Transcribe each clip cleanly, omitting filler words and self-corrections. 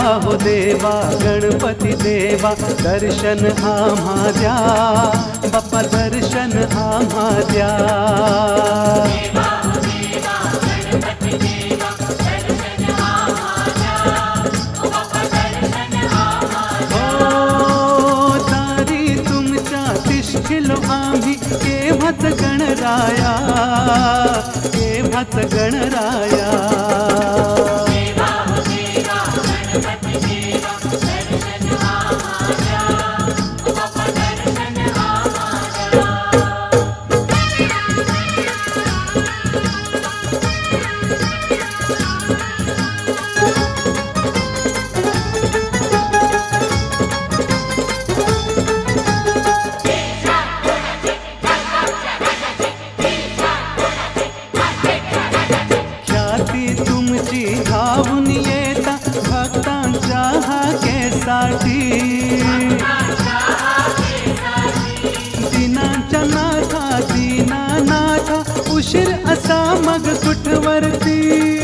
हो देवा गणपती देवा दर्शन आम्हा द्या, बाप्पा दर्शन आम्हा द्या। दारी तुमच्या तिष्ठिलो आम्ही केव्हाच गणराया, केव्हाच गणराया। तुमची धावून येता भक्तांच्या हाकेसाठी, दिनांच्या नाथा दीनानाथा उशीर असा मग कुठवरती,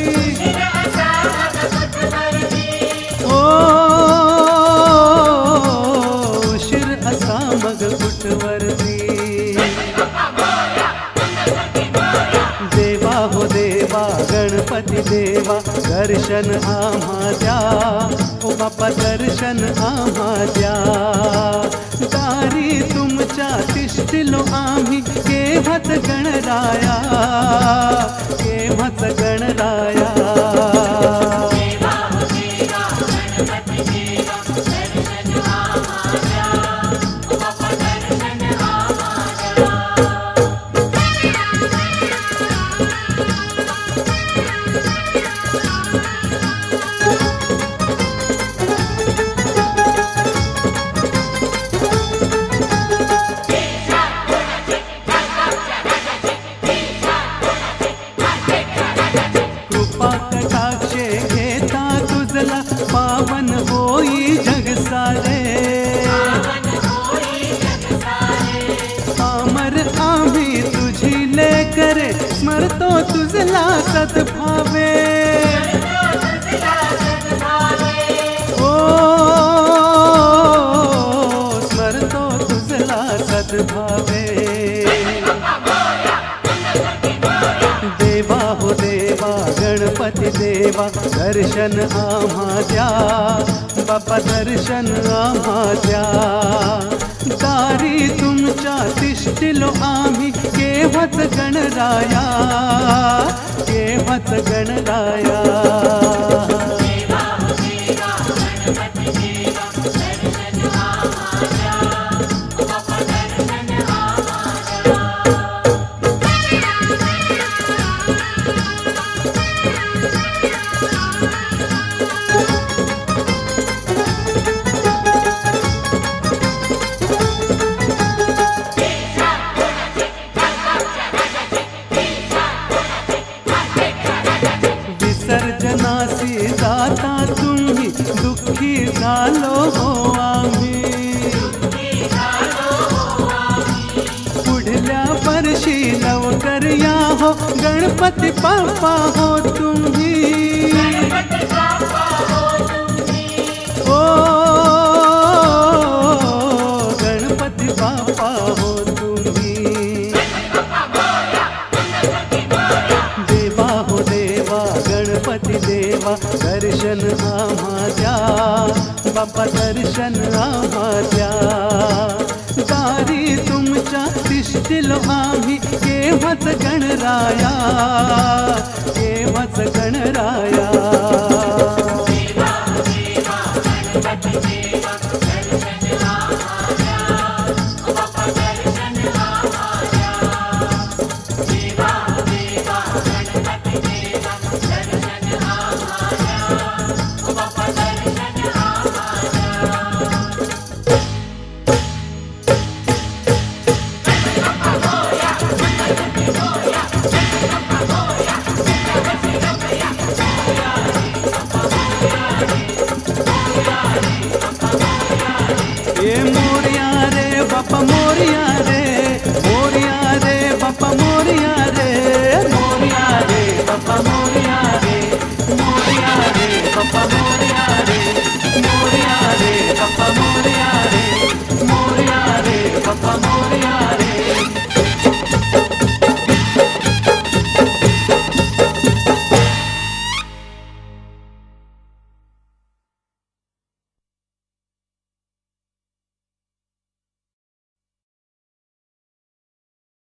ओ उशीर असा मग कुठवरती। देवा हो देवा गणपती देवा दर्शन आम्हा द्या, ओ बाप्पा दर्शन आम्हा द्या। दारी तुमच्या तिष्ठिलो आम्ही केव्हाच गणराया, केव्हाच गणराया। पावन होई जग सारे, पामर आम्ही तुझी लेकर स्मरतो तुझला सद्भावे, ओ स्मरतो तुझला सद्भावे। देवा हो देवा गणपती देवा दर्शन आम्हा द्या, बाप्पा दर्शन आम्हा द्या। दारी तुमच्या तिष्ठिलो आम्ही केव्हाच गणराया, केव्हाच गणराया। विसर्जनासी जाता तुम्ही दुःखी झालो हो आम्ही, पुढल्या वर्षी लवकर या हो गणपती बाप्पा हो तुम्ही, ओ गणपती बाप्पा हो तुम्ही। देवा हो देवा गणपती देवा दर्शन आम्हा द्या, बाप्पा दर्शन आम्हा द्या। दारी तुमच्या तिष्ठिलो आम्ही केव्हाच गणराया, केव्हाच गणराया। गप्पा